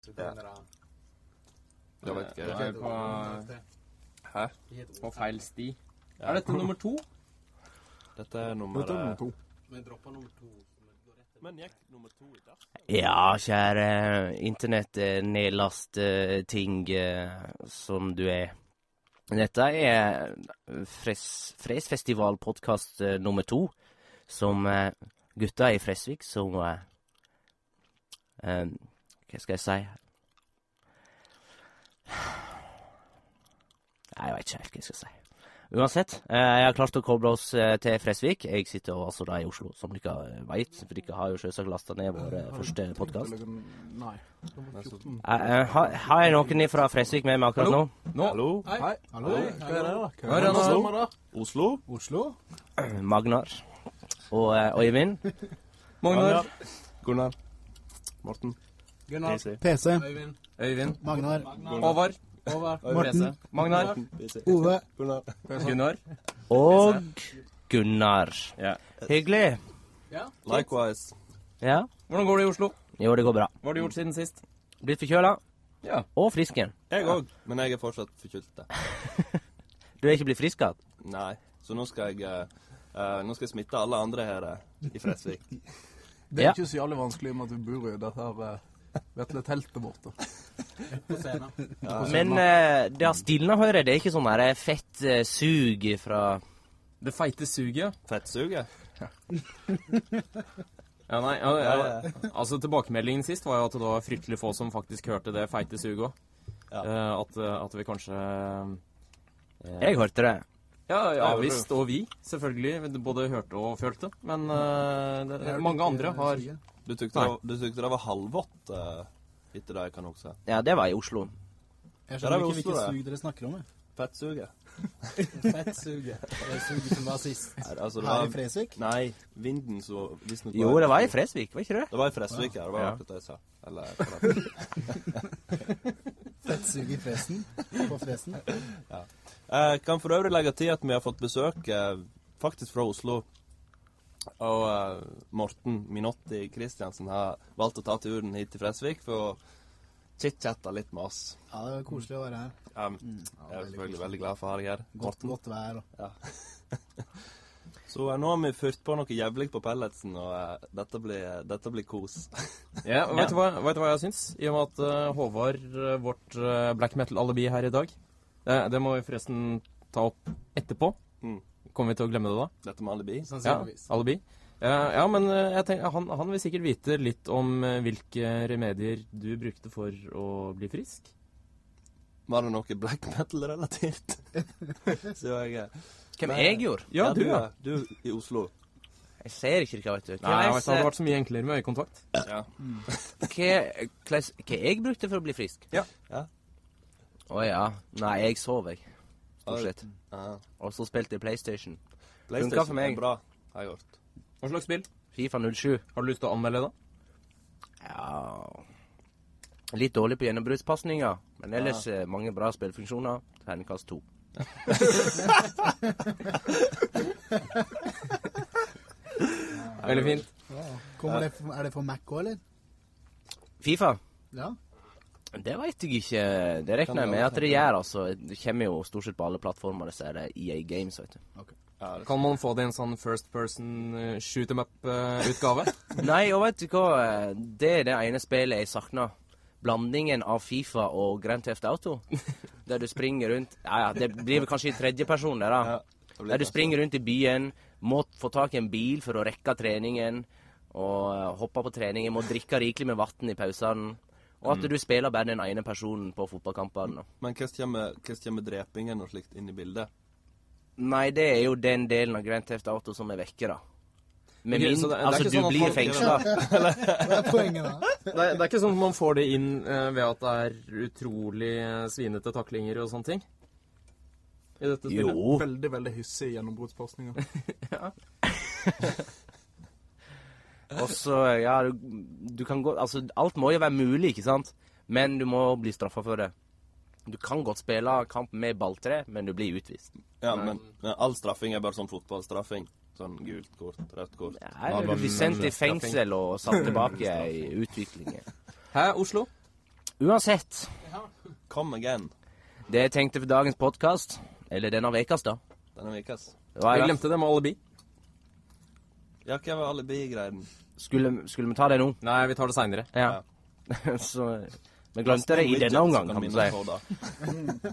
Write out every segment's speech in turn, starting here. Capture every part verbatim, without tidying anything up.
Ja. Jeg vet ikke. Jeg er på, Hæ? på feil sti. Ja. Er dette nummer to? Dette er nummer, Dette er nummer to. Men dropper nummer to. Men gikk nummer to i dag? Ja, kjære internett, nedlast eh, ting eh, som du er. Dette er Fres, Fresfestival-podcast eh, nummer to, som eh, gutta i Fresvik, som eh, eh, hva skal jeg si? Nei, jeg vet ikke helt hva jeg skal si. Uansett, eh, jeg har klart å koble oss eh, til Fresvik. Jeg sitter jo altså da i Oslo, som dere vet, for dere har jo selvsagt lastet ned vår eh, første podcast. Nei. Nummer fjorten. Eh, eh, har, har jeg noen fra Fresvik med meg akkurat nå? Nå. Hallo? Hei. Hallo. Hva er det da? Hva er det nå? Oslo? Da? Oslo? Oslo? Magnar og eh, Øyvind. Magnar. Gunnar. Morten. Gunnar. P C. Øyvind. Øyvind. Magnar. Håvard. Håvard. Morten. Magnar. Ove. Gunnar. Gunnar. Og Gunnar. Ja. Hyggelig. Ja. Likewise. Ja, Hvordan går det i Oslo? jo, det går bra. Hva har du gjort siden sist? Blitt forkjøla Ja. og frisk igjen. Jeg òg, men jeg er fortsatt forkylt. Du er ikke blitt frisk igjen? Nei, så nå skal jeg eh, eh, Nå skal jeg smitte alle andre her eh, i Fresvik. Det er Ja. ikke så jævlig vanskelig med at du bor i dette her uh, vetle teltet borte. På scenen. Men eh, det har stilna, hører jeg. Det er ikke sånn der fett eh, sug fra Det feite suget. Fettsuget? Ja, nei, ja, ja, altså tilbakemeldingen sist var jo at det var fryktelig få som faktisk hørte det feite suget også. Ja. Eh, at, at vi kanskje... eh, Jeg hørte det. Ja, ja gjorde visst, og vi, selvfølgelig, både hørte og følte. Men eh, det, mange andre har... Du tykte det, du tykte det var halvått uh, etter det jeg kan huske. Ja, det var i Oslo. Jeg Ja, det skjønner er ikke Oslo, hvilket det. sug dere snakker om. Jeg. Fettsuget? Fettsuget. Det suget som var sist. Nei, altså, det Her i var, Fresvik? nei, vinden så visstnok Jo, det var i Fresvik, var ikke det? Det var i Fresvik, ja. Det var Ja. akkurat det jeg sa. Eller akkurat. Fettsug i fresen? På fresen? Jeg kan for øvrig legge til at vi har fått besøk eh, faktisk fra Oslo. Og eh, Morten Minotti Kristiansen har valgt å ta turen hit til Fresvik for å chit-chatte litt med oss. Ja, det var koselig å være her. Ja, Mm, jeg er veldig selvfølgelig koselig. veldig glad for å ha deg her. Godt, Morten. godt vær. Og. Så eh, nå har vi fyrt på noe jævlig på pelletsen, og eh, dette, blir, dette blir kos. Ja, og vet, du hva, vet du hva jeg syns? I og med at eh, Håvard, eh, vårt eh, black metal-alibi her i dag, det, det må vi forresten ta opp etterpå. Mm. Kommer vi til å glemme det da? Dette med alibi. Ja, Sannsynligvis. alibi. Ja, ja, men eh, jeg tenker, han, han vil sikkert vite litt om eh, hvilke remedier du brukte for å bli frisk. Var det noe black metal-relatert? Så jeg... eh, Hvem Nei. jeg gjorde? Ja, du, ja. Du i Oslo. Jeg ser ikke hva, vet du. Nei, jeg vet, det hadde vært så mye enklere med øyekontakt. Ja. Hva, hva, hva jeg brukte for å bli frisk? Ja. Ja. Å ja. Nei, jeg sov, jeg. Stort sett. Ja. Og så spilte jeg PlayStation. Funka PlayStation for meg. er bra, har jeg hørt. Hva slags spill? Fifa null sju. Har du lyst til å anmelde da? Ja Litt dårlig på gjennombruddspasninger, men ellers eh, mange bra spillfunksjoner. Terningkast to. Veldig fint. Kommer det, er det for Mac også, eller? Fifa? Ja. Det vet jeg ikke. Det regner jeg med at det gjør, altså. Det kommer jo stort sett på alle plattformer, så er det E A Games, vet du. Ja, det- Kan man få det i en sånn first person uh, shoot em up-utgave? Nei, og vet du hva? Det er det ene spillet jeg savner. Blandingen av Fifa og Grand Theft Auto. Der du springer rundt. Ja, ja, det blir vel kanskje i tredje person der, da. Ja, det blir Der du kanskje- springer rundt i byen, må få tak i en bil for å rekke treningen, og eh, hoppe på treningen, må drikke rikelig med vann i pausene. Og at du spiller bare den ene personen på fotballkampene. Men hvordan kommer, hvordan kommer drepingen og slikt inn i bildet? Nei, det er jo den delen av Grand Theft Auto som er vekke, da. Med Ok, min, så det- det er altså, ikke du sånn at blir man- fengsla. Hva er poenget da? Det er, det er ikke sånn at man får det inn eh, ved at det er utrolig eh, svinete taklinger og sånne ting? I dette spillet? Jo. Veldig, veldig hyssig gjennombruddspasninger. Og så, ja, du, du kan gå Altså, alt må jo være mulig, ikke sant? Men du må bli straffa for det. Du kan godt spille kamp med balltre, men du blir utvist. Ja, men, men all straffing er bare sånn fotballstraffing. Sånn gult kort, rødt kort. Ja, du blir sendt i fengsel og satt tilbake i utviklingen. Hæ, Oslo? Uansett, Come again. det jeg tenkte for dagens podcast, eller denne vekas da, Denne vikas. det var i Jeg hvert- glemte det med alibi. Ja, hva var alibi-greien? skulle, skulle vi ta det nå? Nei, vi tar det senere. Ja. Så vi glemte det i denne omgang, kan man si.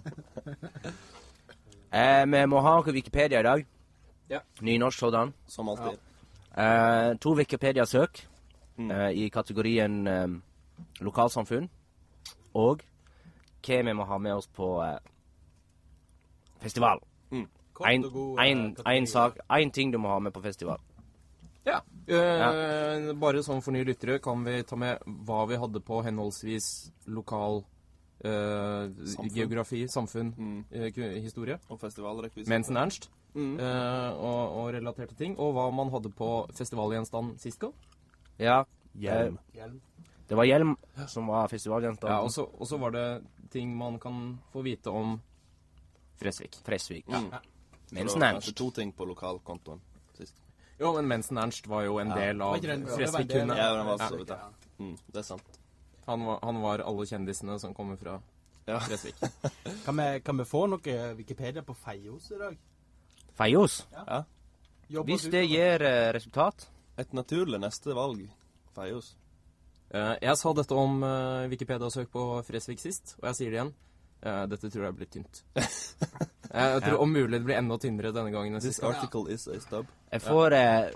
Eh, vi må ha Wikipedia i dag. Ja. Nynorsk sådan. Som alltid. Eh, to Wikipedia-søk Mm. eh, i kategorien eh, lokalsamfunn. Og hva vi må ha med oss på eh, festival. Kort En, og god, en, eh, kategori. en sak, en ting du må ha med på festival. Ja. Eh, bare sånn for nye lyttere kan vi ta med hva vi hadde på henholdsvis lokal eh, Samfunn. geografi, samfunn, Mm. eh, ku- historie, Og festivalrekvisitt. Mensen Ernst, Mm. eh, og, og relaterte ting, og hva man hadde på festivalgjenstand sist gang. Ja, Hjelm. Hjelm. det var hjelm som var festivalgjenstand. Ja, og så og så var det ting man kan få vite om Fresvik. Fresvik. Mm. Mensen Det var Ernst. kanskje to ting på lokalkontoen sist. Jo, men Mensen Ernst var jo en Ja. del Var av ikke den- det var en Fresvik del kunne. av- Ja, den var Ja. så vidt det. Mm, det er sant. Han var, han var alle kjendisene som kommer fra Ja. Fresvik. Kan vi, kan vi få noe Wikipedia på Feios i dag? Feios. Ja. Jobber Hvis oss det utover. gir eh, resultat. Et naturlig neste valg. Feios. Eh, jeg sa dette om eh, Wikipedia-søk på Fresvik sist, og jeg sier det igjen. Eh, dette tror jeg blir tynt. jeg tror om mulig det blir enda tynnere denne gangen. enn This sist gang. article is a stub. Jeg får eh,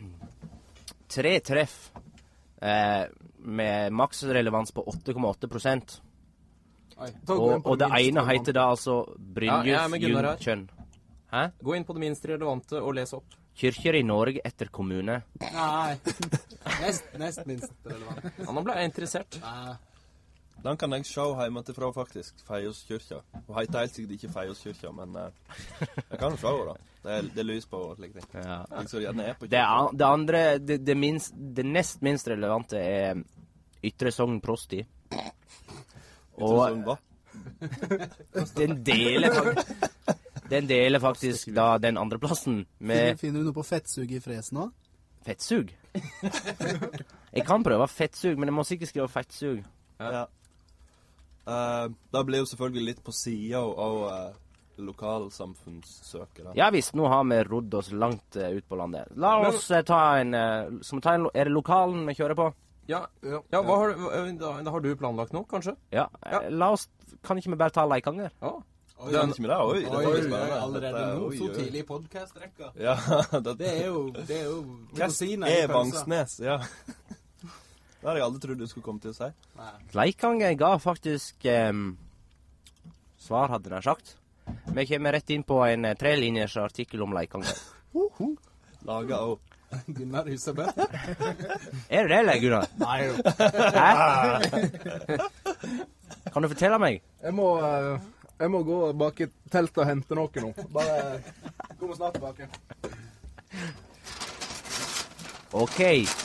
tre treff eh, med maksrelevans på åtte komma åtte prosent. Oi. Ta og gå inn Og, på og det minste ene relevante. heter da altså Ja, jeg Brynjulf er med Gunnar her. Junkjønn. Hæ? Gå inn på det minst relevante og les opp. Kyrkjer i Norge etter kommune. Nei. Nest, nest minst relevant. Ja, nå ble jeg interessert. Nei. Den kan jeg se hjemmefra, faktisk. Feioskyrkja. Hun heter helt sikkert ikke Feioskyrkja, men uh, jeg kan jo se henne, da. Det er, det er lys på og slike ting. Ja. Jeg så gjerne er på Det, an- det andre, det, det, minst, det nest minst relevante er Ytre Sogn Prosti. Og Og hva? den deler faktisk Den deler faktisk da den andreplassen med Finner du noe på fettsug i fresen nå? fettsug. Jeg kan prøve fettsug, men jeg må sikkert skrive fettsug. Ja. Uh, det blir jo selvfølgelig litt på sida av uh, lokalsamfunnssøkere. Ja visst, nå har vi rodd oss langt eh, ut på landet. La oss eh, ta en eh, Skal vi ta en lo- Er det lokalen vi kjører på? Ja, Ja. ja hva har, hva- da, da har du planlagt noe, kanskje? Ja. Ja. eh, La oss Kan ikke vi bare ta Leikanger? Ja. Oi, Den, ikke med det? Oi, oi, dette oi, blir oi, spennende. allerede Dette er- nå, oi, så oi. tidlig i podcastrekka. Ja, det, Det er jo, det er jo Hva rosiner i er pølsa. Vangsnes? Ja. Det hadde jeg aldri trodd du skulle komme til å si. Nei. Leikanger ga faktisk em, svar, hadde jeg sagt. Vi kommer rett inn på en eh, trelinjers artikkel om Leikanger. Laga òg. Gunnar Husebø. Er det det, eller, Gunnar? Nei, jo. Hæ? Kan du fortelle meg? Jeg må, eh, jeg må gå bak i teltet og hente noe nå. Bare kommer snart tilbake. OK.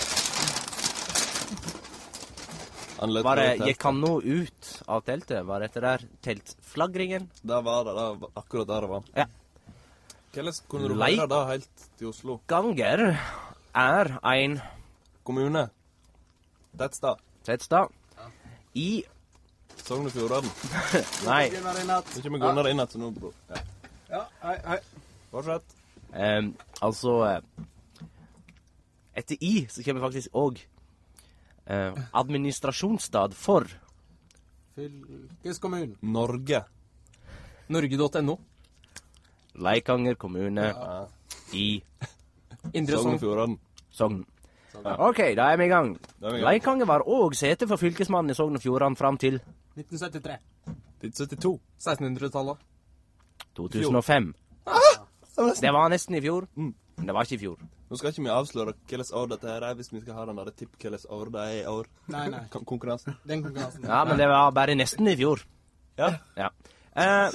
Han løp Bare over teltet. gikk han nå ut av teltet? Var dette der teltflagringen? Der var det. Det var akkurat der det var. Ja. Hvordan kunne du Lei- høre det helt til Oslo? Ganger er en Kommune. Tettstad. tettstad i Sogn og Fjordane. Nei. Gunnar i natt. Du kommer Gunnar inn igjen nå, bror. Ja. Ja, hei, hei. Fortsett. em, altså eh, Etter I så kommer faktisk òg uh, administrasjonsstad for Fylkeskommunen. Norge. Norge.no. Leikanger kommune Ja. i Indre Sogn og Sogn. Fjordane. Sogn. OK, da er vi i gang. Da er vi i gang. Leikanger var òg sete for fylkesmannen i Sogn og Fjordane fram til nitten syttitre. syttito. sekstenhundretallet. to tusen og fem. Det var nesten i fjor, Mm. men det var ikke i fjor. Nå skal ikke vi avsløre hvilket år dette her er, hvis vi skal ha den der tipp hvilket år det er i år. Nei, nei. Kon- Konkurransen. Den konkurransen. Ja, men det var bare nesten i fjor. Ja. Ja. Eh,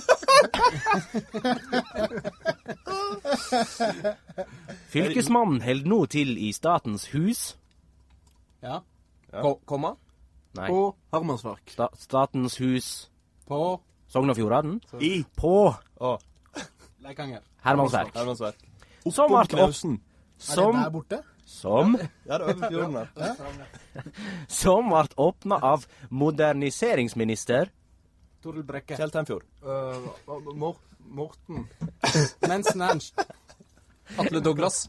Fylkesmannen held nå til i Statens hus. Ja. Ja. Ko- Komma. Nei, På Hermansverk. sta Statens hus På Sogn og Fjordane. I. På Å. Leikanger. Hermansverk. Hermansverk. Som Oppom ble opp- Knausen. Er det Som, der borte? Som Ja, det er over fjorden her. Som ble åpna av moderniseringsminister Toril Brekke. Kjell Tenfjord. Uh, Mor Morten. Mensen Ernst. Atle Douglas.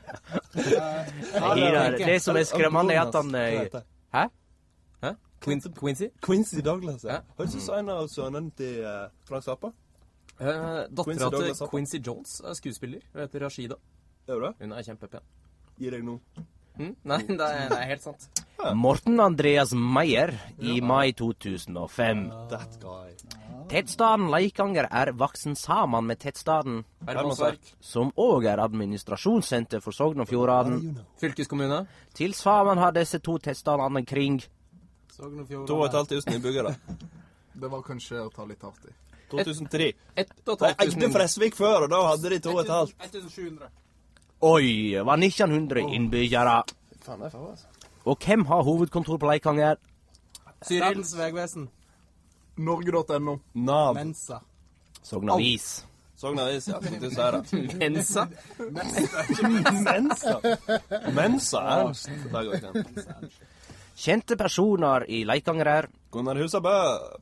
Nei, det, det som er skremmende, er at han eh, Hæ? Hæ? Quincy? Quincy? Quincy Douglas, ja. Ja. Har du ikke en av sønnene til uh, Frank Zappa? Uh, Dattera Quincy til Douglas, Quincy Jones er skuespiller. Hun heter Rashida. Er du det? Hun er kjempepen. Gi deg nå. Hm? Nei, det er, det er helt sant. Morten Andreas Meyer i mai to tusen og fem. That guy. Tettstaden Leikanger er voksen sammen med tettstaden, Hermansverk. som òg er administrasjonssenter for Sogn og Fjordane. Fylkeskommune. Til sammen har disse to tettstadene kring Sogn og Fjordane. To og et halvt tusen innbyggere. Det var kanskje å ta litt hardt i. to tusen tre. Ett og et De halvt eide tusen. Fresvik før, og da hadde de to og et halvt. ett tusen sju hundre. Oi, var nitten hundre innbyggere. Faen, det er faen, altså. Og hvem har hovedkontor på Leikanger? Statens vegvesen. Norge punktum no. Nav. Mensa. Sogn Avis. Sogn Avis, ja. Du sier det. Mensa. Mensa. Mensa, Ernst. Det går ikke. Kjente personer i Leikanger er Gunnar Husabø.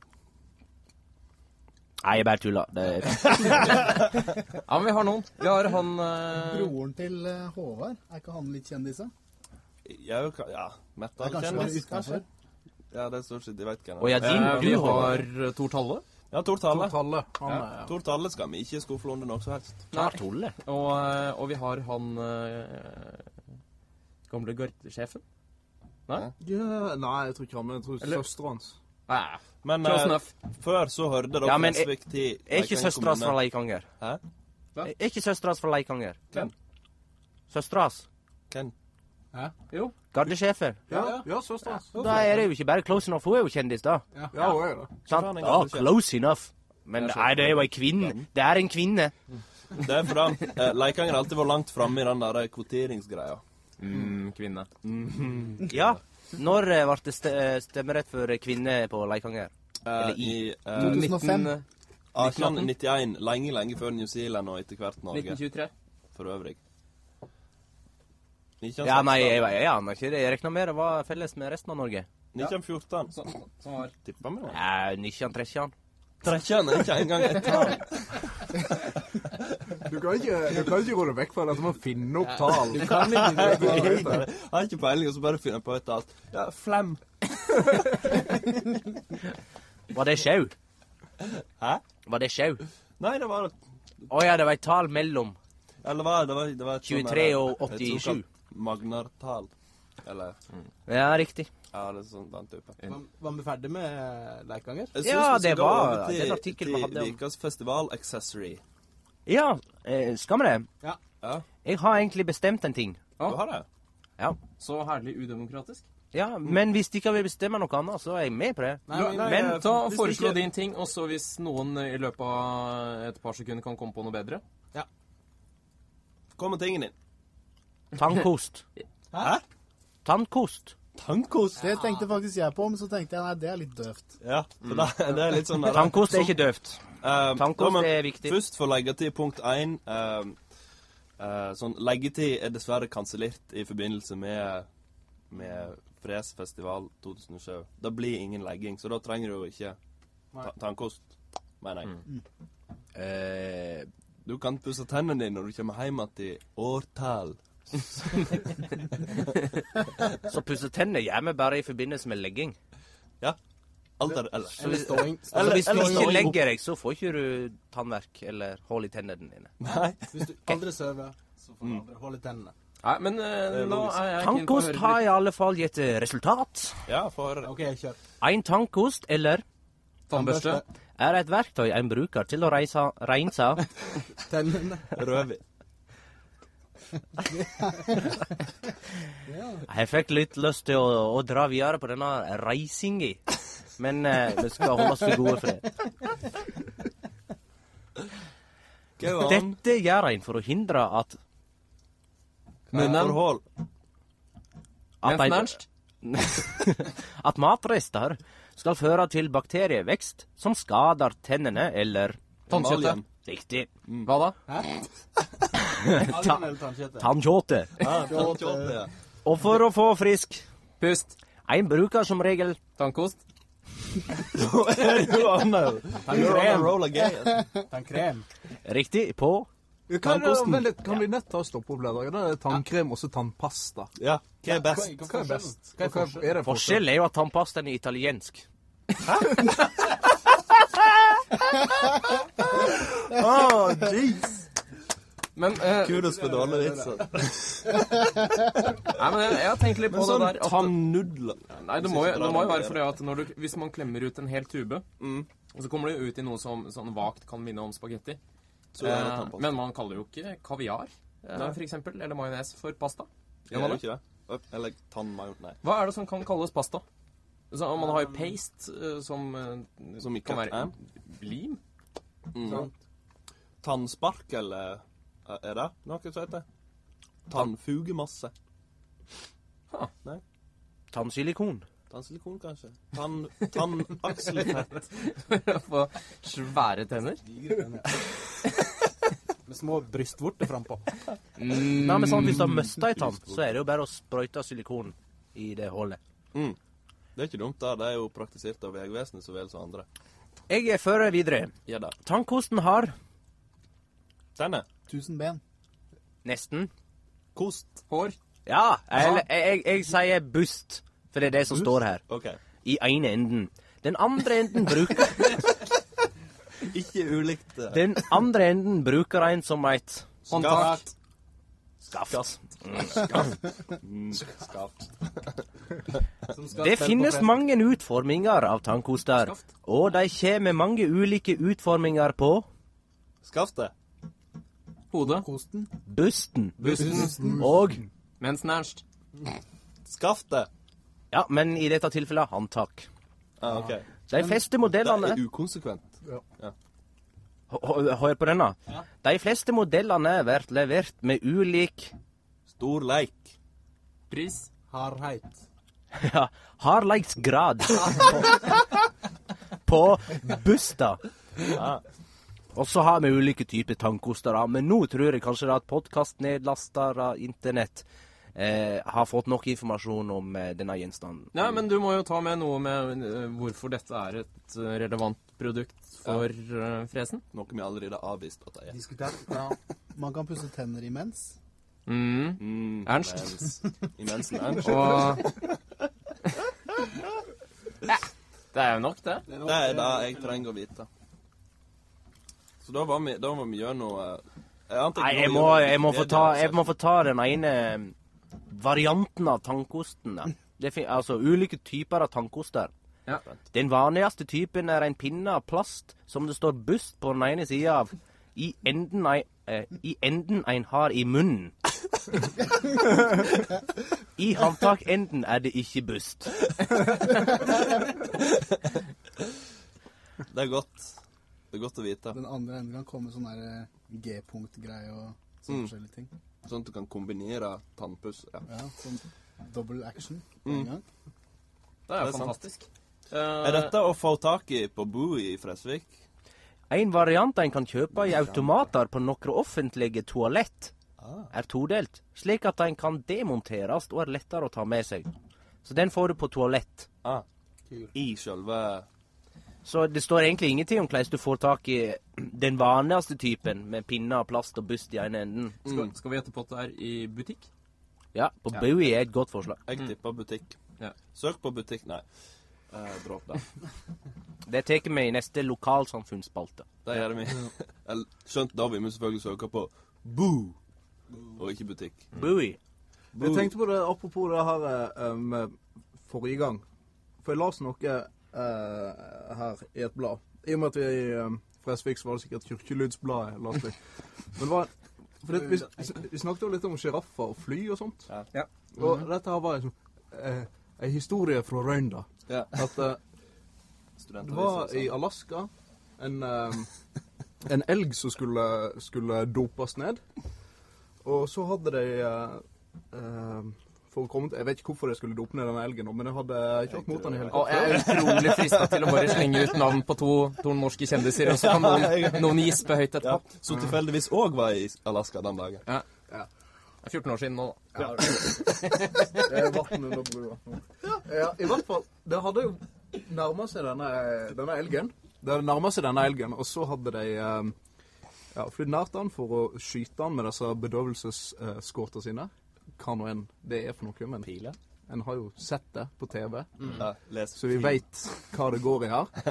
Nei, jeg bare tuller. Det er Ja, men vi har noen. Vi har han eh, Broren til eh, Håvard, er ikke han litt kjendis, da? Ja, jo, ka- ja. Det er kanskje bare Metal-kjendis, kanskje? utenfor. Ja, det er stort sett, de vet hvem Å ja, din, eh, du Vi har har eh, Tor Talle. Ja, Tor Talle. Talle. Han er Tor Talle skal vi ikke skuffle under noe som helst. Tar Tolle. Og, eh, og vi har han eh, gamle gardesjefen. Nei? ja, Nei, jeg tror ikke han, men jeg tror Eller- søsteren hans. Nei. Men Close eh, enough. før så hørte da Ja, men Fresvik til Er ikke Leikanger søstras fra kommune. Leikanger? Hæ? Hva? Er ikke søstras fra Leikanger? Hvem? Søstras? Hvem? Jo. Gardesjefen? Ja, ja søsteren hans. Da er det jo ikke bare close enough. Hun er jo kjendis, da. Ja, hun er det. Sant? faen, jeg Ja, kan ikke. close enough. Men nei, det er jo ei kvinne. Det er en kvinne. Det er fordi eh, Leikanger har alltid vært langt framme i den der kvoteringsgreia. Mm, kvinne. Ja. Når eh, ble det ste stemmerett for kvinner på Leikanger? Eh, Eller I i. eh, to tusen og fem. nitten atten nittien, lenge, lenge før New Zealand og etter hvert Norge, nitten tjuetre. for øvrig. nitten Ja, nei, jeg, jeg aner ikke det. Jeg regna med det var felles med resten av Norge. nitten fjorten. Som som var Tippa vi det. Ja, nitten tretti. Trekkjene er ikke engang et tall. Du kan ikke, du kan ikke gå deg vekk fra det. Du må finne opp tall. Du kan ikke Jeg det. har ikke peiling, og så bare finner jeg på et alt. Ja, flem. Var det sjau? Hæ? Var det sjau? Nei, det var Å ja, det var et tall mellom. Eller var det var, det var et sånn tjuetre der- og et åttisju. såkalt Magnartal. Eller Ja, riktig. Ja, det er sånn den type. Var, var vi ferdig med Leikanger? Jeg synes Ja, vi skal det gå var over til- den artikkelen vi hadde om- Til Vikas festival accessory. Ja, eh, skal vi det? Ja. Ja, Jeg har egentlig bestemt en ting. du har det? Ja. Så herlig udemokratisk. Ja, men hvis de ikke vil bestemme noe annet, så er jeg med på det. Nei, Jo, men, nei, Men eh, ta hvis foreslå ikke- din ting, og så hvis noen i løpet av et par sekunder kan komme på noe bedre. Kom med tingen din. Tannkost. Hæ? Tannkost. Tannkost? Det tenkte faktisk jeg på, men så tenkte jeg nei, det er litt døvt. Ja, for det, det er litt sånn der- Tannkost er ikke døvt. Eh, Tannkost da må- er viktig. Først for leggetid punkt én. Uh, sånn, leggetid er dessverre kansellert i forbindelse med, med Fresfestival to tusen og sju. Det blir ingen legging, så da trenger du jo ikke ta tannkost, mener jeg. Eh, Du kan pusse tennene dine når du kommer hjem igjen til årtall. så pusse tennene gjør vi bare i forbindelse med legging. Ja. Alt er eller. eller ståing. Så Eller- hvis du eller ikke ståing legger deg, så får ikke du tannverk eller hull i tennene dine. Nei. Hvis du aldri sover, så får du aldri holde tennene. Nei, men eh, er nå logisk. er jeg keen på å Tannkost høre har litt. i alle fall gitt eh, resultat. Ja, få høre det. OK, kjør. En tannkost eller Tannbørste. er et verktøy en bruker til å reise, rense Tennene. Rødvin. Jeg fikk litt lyst til å, å dra videre på denne reisinga, men eh, vi skal holde oss for gode for det. Gå an. Dette gjør en for å hindre at Munnen. Forhold. at, Mensen en, Ernst. at matrester skal føre til bakterievekst som skader tennene eller Tannkjøttet. Riktig. Hva da? Ta- Tannkjåte. Ja, tannkjåte, ja. Og for å få frisk, Pust. en bruker som regel Tannkost. You're on a, you're on a roll again. Tannkrem. riktig på Kan, Tannkosten. vent litt, kan vi nett ta og stoppe opp der? Det er tannkrem og så tannpasta. Ja, hva er best? Hva er best? Hva er, hva er det Forskjell er jo at tannpastaen er italiensk. Oh, jeez! Men, eh, Kudos for dårlig vitser. nei, men jeg, jeg har tenkt litt på Men sånn det der at, tannnudler. Nei, det må, jo- det må jo være fordi at når du, hvis man klemmer ut en hel tube, Mm. og så kommer det jo ut i noe som sånn vagt kan minne om spagetti. Så er det Eh, tannpasta. men man kaller jo ikke kaviar, eh, Nei. for eksempel, eller majones for pasta. Ja, Gjør man er det? det ikke det? Eller tannmajon, nei. Hva er det som kan kalles pasta? Så man har jo paste, eh, som, eh, Som i kan være Cat-Am. lim. Mm. Tannspark, eller er det noe som heter? Tannfugemasse. Ha. Nei? Tannsilikon. Tannsilikon, kanskje? Tann, tannakselfett. For svære tenner. Med små brystvorter frampå. Mm. Nei, men sånn, hvis du har mista ei tann, så er det jo bare å sprøyte silikon i det hullet. Mm. Det er ikke dumt, da. Det er jo praktisert av Vegvesenet så vel som andre. Jeg er fører videre. Ja da. Tannkosten har Tenne. Tusen ben. nesten Kost. Hår. Ja, jeg, jeg, jeg, jeg sier bust, for det er det som står her. OK. I ene enden. Den andre enden bruker Ikke ulikt uh, Den andre enden bruker en som et Håndtak. skaft. mm, skaft. Det finnes mange utforminger av tannkoster, Skaft. og de kommer med mange ulike utforminger på Skaftet. Hode. Kosten. busten. Busten. Og Mensnernst. Skaftet. ja, men i dette tilfellet håndtak. Ah, OK. De fleste Det modellene er ukonsekvent. H- h- Hør på denne. De fleste modellene blir levert med ulik Stor leik. Pris. Hardheit. ja, hardleiksgrad på busta. Ja. Og så har vi ulike typer tannkoster, da. Men nå tror jeg kanskje da at podkastnedlastere, internett, eh, har fått nok informasjon om eh, denne gjenstanden. Ja, men du må jo ta med noe med eh, hvorfor dette er et eh, relevant produkt for eh, fresen. Noe vi allerede har avvist at det er. Diskutert. Ja. Man kan pusse tenner imens. Mm. Mm, Ernst. Mens, imensen Ernst. Og ja, det er jo nok, det. Det er det jeg trenger å vite. Så da var vi, da må vi gjøre noe jeg ante ikke Nei, noe jeg å må, gjøre jeg må, med få, ta, medier, jeg må få ta den ene varianten av tannkosten. Da. Det fin altså ulike typer av tannkoster. Ja. Den vanligste typen er en pinne av plast som det står bust på den ene sida av. I enden, ei, eh, I enden en har i munnen. I håndtakenden er det ikke bust. Det er godt. Det er godt å vite. Den andre enden kan komme sånn der eh, G-punkt-greie og sånne Mm. forskjellige ting. Sånn at du kan kombinere tannpuss. Ja. Ja, sånn double action på Mm. en gang. Det er jo Det er sant. fantastisk. Er dette å få tak i på Bowie i Fresvik? En variant en kan kjøpe i automater på noen offentlige toalett, Ah. er todelt, slik at den kan demonteres og er lettere å ta med seg. Så den får du på toalett. Ah. I sjølve Så det står egentlig ingenting om hvordan du får tak i den vanligste typen, med pinner, plast og bust i ene enden. Skal, skal vi gjette på at det er i butikk? Ja, på Ja. Bowie er et godt forslag. Jeg tipper butikk. Ja. Søk på butikk. Nei. Eh, Dropp det. Det tar vi i neste lokalsamfunnsspalte. Det gjør vi. Eller, skjønt da vil vi selvfølgelig søke på Boo, og ikke butikk. Bowie. Boo. Jeg tenkte på det apropos det her eh, med forrige gang. For jeg las noe eh, her i et blad. I og med at vi er i um, Fresvik, så var det sikkert Kirkelydsbladet. las jeg. Men det var, for det, vi, vi snakket jo litt om giraffer og fly og sånt. Ja. Ja. Og dette her var en, eh, en historie fra Røynda. Ja. At eh, det var i Alaska en, eh, en elg som skulle, skulle dopes ned. Og så hadde de eh, eh, for å komme til. Jeg vet ikke hvorfor jeg skulle dope ned denne elgen, nå, men jeg hadde kjørt mot den i Og helikopter. jeg er utrolig fristet til å bare slenge ut navn på to, to norske kjendiser, og så kan noen, noen gispe høyt Ja, etterpå. som tilfeldigvis òg var i Alaska den dagen. Ja. Ja. Det er fjorten år siden nå, da. Ja. Det er vatten under brua. Ja, i hvert fall, det hadde jo nærmet seg denne, denne elgen. Det hadde nærmet seg denne elgen, og så hadde de eh, ja, flydd nært den for å skyte den med disse bedøvelsesskåter sine. Hva nå enn det er for noe, men Pile? en har jo sett det på T V, Ja, les. så vi vet hva det går i her.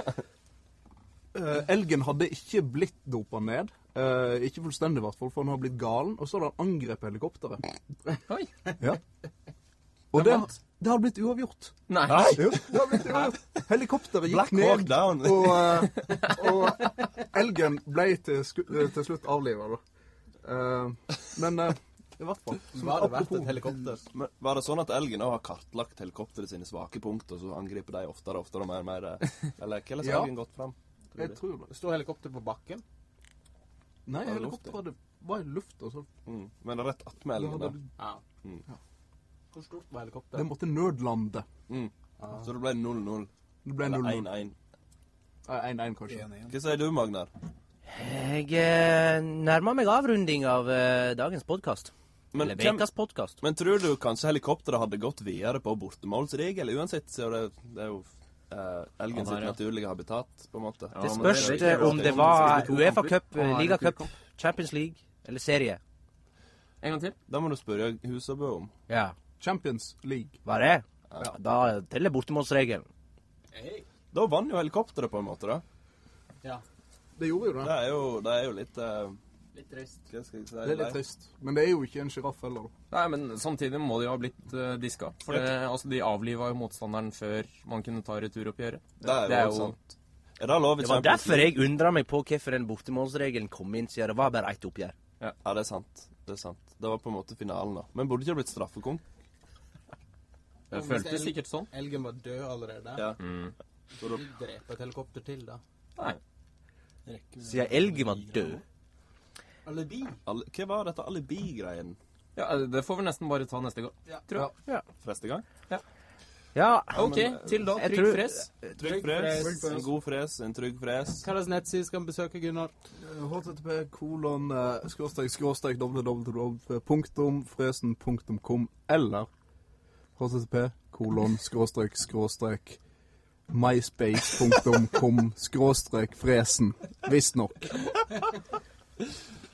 Eh, elgen hadde ikke blitt dopet ned, eh, ikke fullstendig i hvert fall, for den har blitt galen, og så hadde han angrepet helikopteret. Oi. Ja. Og Den det, vant. det hadde blitt uavgjort. Nei. Jo, det hadde blitt uavgjort. Helikopteret gikk Black Hawk ned, Down. og, eh, og elgen ble til, sku, eh, til slutt avlivet, da. Eh, men eh, i hvert fall. som Var det verdt apropos- et helikopter? Men var det sånn at elgen også har kartlagt helikopteret sine svake punkter, og så angriper de oftere og oftere og mer og mer? eh, Eller hvordan har Ja. elgen gått fram? tror Jeg du? tror det. Står helikopter på bakken? Nei, Var det helikopteret hadde- var i lufta, så Mm. Men det er rett attmed elgen, da. Ja. Mm. Hvor stort var helikopter? det måtte nødlande. Mm. Ah. Så det ble null null. Det ble Eller null én én. én én, kanskje. En igjen. Hva sier du, Magnar? Jeg eh, nærmer meg avrunding av eh, dagens podkast. Men, Eller hvem, vekas podkast. men tror du kanskje helikopteret hadde gått videre på bortemålsregel uansett? Så det, det er jo eh, elgen Ja, sitt der, ja. naturlige habitat, på en måte. Ja, Det men spørs det- eh, om det var Uefa Cup, Ah, er det Liga Cup, kamp? Champions League eller serie. En gang til. Da må du spørre Husabø om. Ja, Champions League. var det? Ja. Da teller bortemålsregelen. Hey. Da vant jo helikopteret, på en måte, da. Ja, Det gjorde jo Det det. er jo, det er jo litt eh, litt trist. Hva skal jeg si? Det er litt trist. Men det er jo ikke en sjiraff heller, da. Nei, men samtidig må de jo ha blitt uh, diska. For det, altså, de avliva jo motstanderen før man kunne ta returoppgjøret. Det er jo, Det er jo- sant. Er det lov i Det var Champions derfor League? jeg undra meg på hvorfor den bortemålsregelen kom inn, siden det var bare ett oppgjør. Ja, det er sant. Det er sant. Det var på en måte finalen, da. Men burde ikke det blitt straffekonk? Det føltes sikkert sånn. Elgen var død allerede. Ja. Mm. Så du dreper et helikopter til, da. Nei. Siden elgen var død. Alibi. Alle, hva var dette alibi-greien? Ja, det får vi nesten bare ta neste gang. Ja. Tror jeg. Neste gang? Ja, Ok, men, til da. jeg Trygg tror- fres. Trygg fres. En god fres. En trygg fres. Hva slags nettside skal vi besøke, Gunnar? H T T P kolon eh, skråstrek skråstrek www punktum fresen punktum com eller H T T P kolon skråstrek skråstrek myspace punktum com skråstrek fresen. Visstnok.